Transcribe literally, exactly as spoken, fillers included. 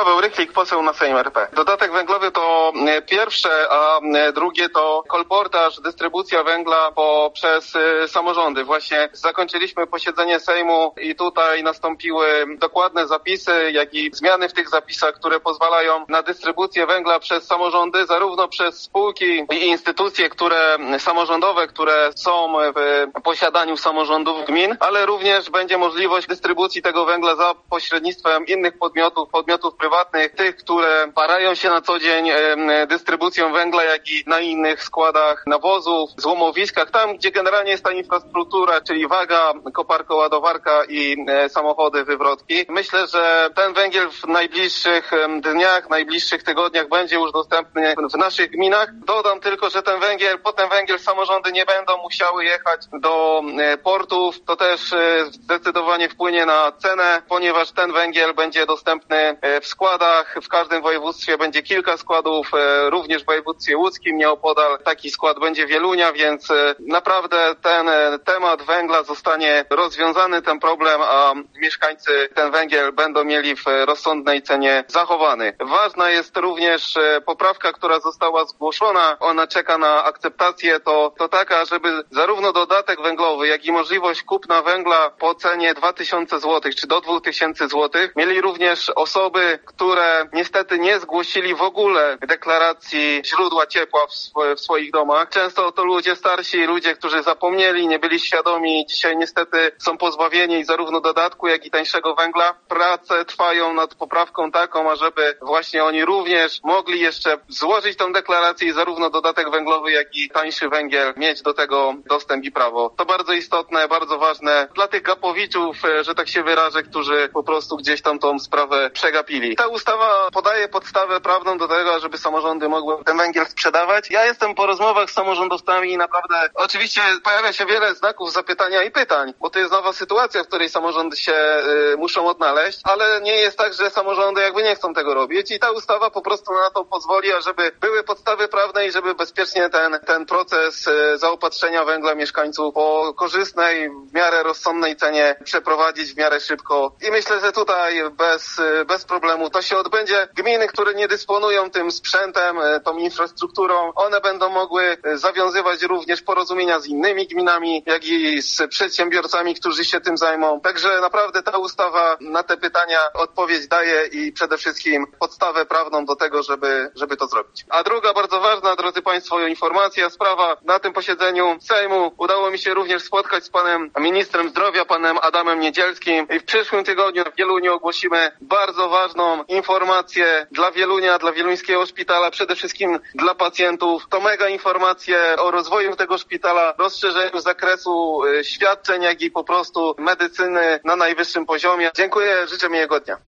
Paweł Rychlik, poseł na Sejm R P. Dodatek węglowy to pierwsze, a drugie to kolportaż, dystrybucja węgla poprzez samorządy. Właśnie zakończyliśmy posiedzenie Sejmu i tutaj nastąpiły dokładne zapisy, jak i zmiany w tych zapisach, które pozwalają na dystrybucję węgla przez samorządy, zarówno przez spółki i instytucje, które samorządowe, które są w posiadaniu samorządów gmin, ale również będzie możliwość dystrybucji tego węgla za pośrednictwem innych podmiotów, podmiotów prywatnych, tych, które parają się na co dzień dystrybucją węgla, jak i na innych składach nawozów, złomowiskach, tam gdzie generalnie jest ta infrastruktura, czyli waga, koparka, ładowarka i samochody, wywrotki. Myślę, że ten węgiel w najbliższych dniach, najbliższych tygodniach będzie już dostępny w naszych gminach. Dodam tylko, że ten węgiel, po ten węgiel samorządy nie będą musiały jechać do portów. To też zdecydowanie wpłynie na cenę, ponieważ ten węgiel będzie dostępny w składach. W każdym województwie będzie kilka składów, również w województwie łódzkim nieopodal taki skład będzie Wielunia, więc naprawdę ten temat węgla zostanie rozwiązany, ten problem, a mieszkańcy ten węgiel będą mieli w rozsądnej cenie zachowany. Ważna jest również poprawka, która została zgłoszona. Ona czeka na akceptację. To, to taka, żeby zarówno dodatek węglowy, jak i możliwość kupna węgla po cenie dwa tysiące złotych czy do dwa tysiące złotych mieli również osoby, które niestety nie zgłosili w ogóle deklaracji źródła ciepła w, sw- w swoich domach. Często to ludzie starsi, ludzie, którzy zapomnieli, nie byli świadomi. Dzisiaj niestety są pozbawieni zarówno dodatku, jak i tańszego węgla. Prace trwają nad poprawką taką, ażeby właśnie oni również mogli jeszcze złożyć tą deklarację i zarówno dodatek węglowy, jak i tańszy węgiel mieć do tego dostęp i prawo. To bardzo istotne, bardzo ważne dla tych gapowiczów, że tak się wyrażę, którzy po prostu gdzieś tam tą sprawę przegapili. Ta ustawa podaje podstawę prawną do tego, żeby samorządy mogły ten węgiel sprzedawać. Ja jestem po rozmowach z samorządowcami i naprawdę oczywiście pojawia się wiele znaków zapytania i pytań, bo to jest nowa sytuacja, w której samorządy się y, muszą odnaleźć, ale nie jest tak, że samorządy jakby nie chcą tego robić i ta ustawa po prostu na to pozwoli, ażeby były podstawy prawne i żeby bezpiecznie ten, ten proces y, zaopatrzenia węgla mieszkańców po korzystnej, w miarę rozsądnej cenie przeprowadzić w miarę szybko. I myślę, że tutaj bez, y, bez problemu to się odbędzie. Gminy, które nie dysponują tym sprzętem, y, tą infrastrukturą, one będą mogły y, zawiązywać również porozumienia z innymi gminami, jak i z przedsiębiorcami, którzy się tym zajmą. Także naprawdę ta ustawa na te pytania odpowiedź daje i przede wszystkim podstawę prawną do tego, żeby, żeby to zrobić. A druga bardzo ważna, drodzy Państwo, informacja, sprawa. Na tym posiedzeniu Sejmu udało mi się również spotkać z panem ministrem zdrowia, panem Adamem Niedzielskim i w przyszłym tygodniu w Wieluniu ogłosimy bardzo ważną informację dla Wielunia, dla wieluńskiego szpitala, przede wszystkim dla pacjentów. To mega informacje o rozwoju tego szpitala, rozszerzeniu zakresu świadczeń, jak i po prostu medycyny na najwyższym poziomie. Dziękuję, życzę miłego dnia.